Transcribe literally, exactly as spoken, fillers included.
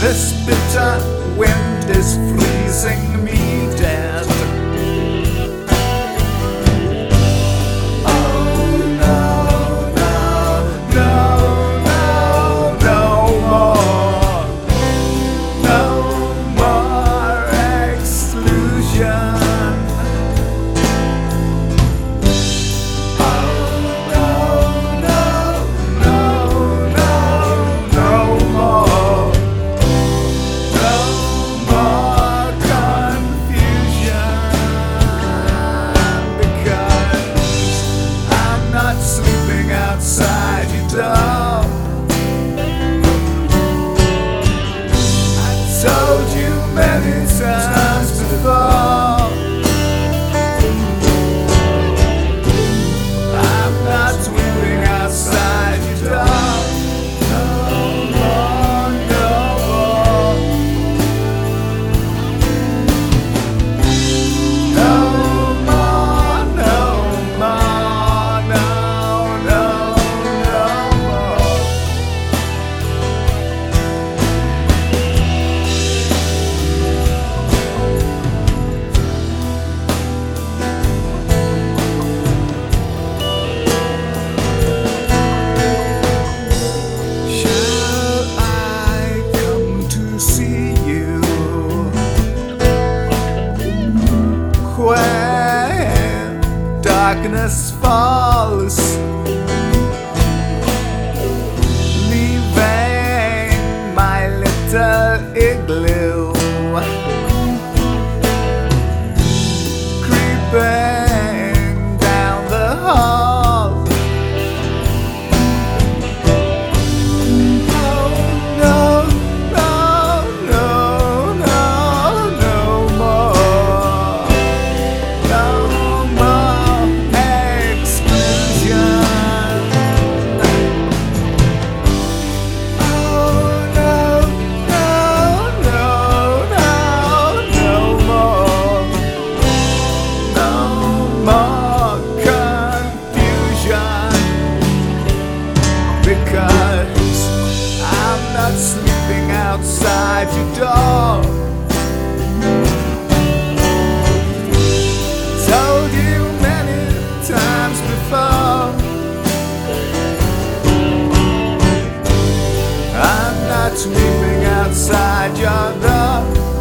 This bitter wind is freezing me dead. Oh no, no, no, no, no more. No more exclusion. Outside your door, I told you many times before, I'm not sweeping outside your door. No more, no more. No more, no more, no, no. When darkness falls, leaving my little igloo, creeping down the hall. Oh no, no, no, no, no more. No more exclusion. Oh no, no, no, no, no more. No more confusion. Because I'm not sleeping outside your door. Told you many times before, I'm not sleeping outside your door.